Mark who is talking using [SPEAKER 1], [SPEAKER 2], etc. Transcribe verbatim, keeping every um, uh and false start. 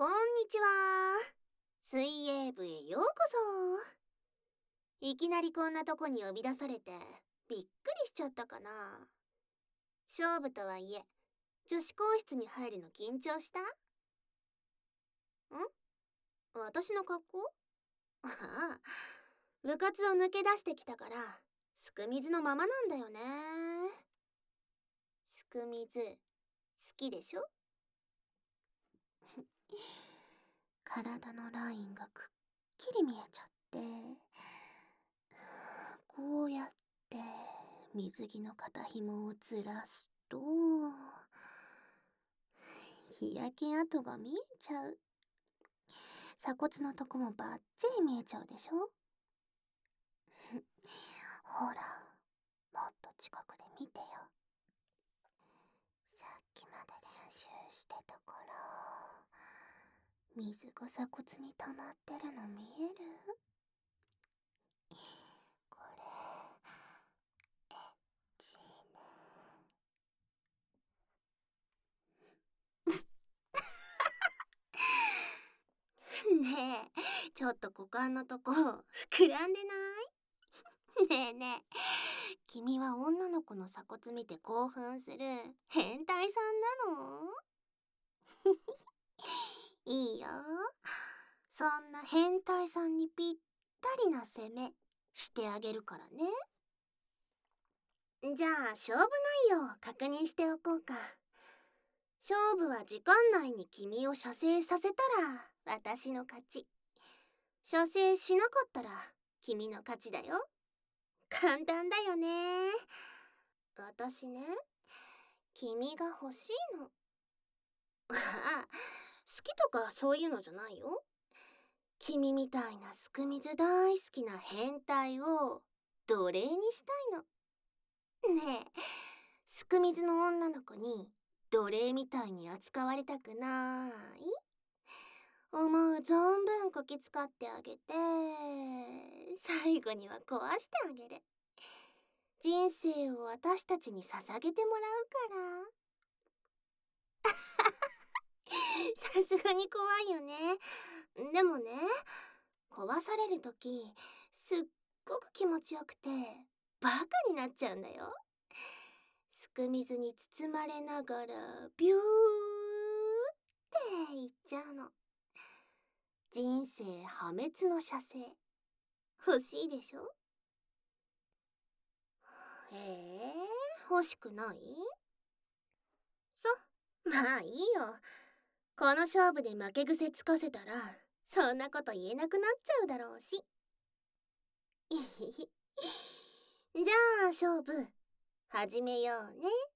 [SPEAKER 1] こんにちは。水泳部へようこそ。いきなりこんなとこに呼び出されてびっくりしちゃったかな。勝負とはいえ、女子更衣室に入るの緊張した？ん？私の格好？ああ、部活を抜け出してきたからすく水のままなんだよね。すく水好きでしょ？体のラインがくっきり見えちゃって、こうやって水着の肩紐をずらすと日焼け跡が見えちゃう。鎖骨のとこもバッチリ見えちゃうでしょ？ほら、もっと近くで見てよ。さっきまで練習してたから、水が鎖骨に溜まってるの見える？これ、エッチね。ねえ、ちょっと股間のとこ膨らんでない？ねえねえ、君は女の子の鎖骨見て興奮する変態さんなの？いいよ。そんな変態さんにぴったりな攻めしてあげるからね。じゃあ勝負内容を確認しておこうか。勝負は時間内に君を射精させたら私の勝ち。射精しなかったら君の勝ちだよ。簡単だよね。私ね、君が欲しいの。ああ、好きとかそういうのじゃないよ。君みたいなすく水大好きな変態を奴隷にしたいの。ねえ、すく水の女の子に奴隷みたいに扱われたくない？思う存分こき使ってあげて、最後には壊してあげる。人生を私たちに捧げてもらうから。さすがに怖いよね。でもね、壊されるときすっごく気持ちよくてバカになっちゃうんだよ。すく水に包まれながらビューっていっちゃうの。人生破滅の射精欲しいでしょ？ええー、欲しくない？そ、まあいいよ。この勝負で負け癖つかせたらそんなこと言えなくなっちゃうだろうし。じゃあ勝負始めようね。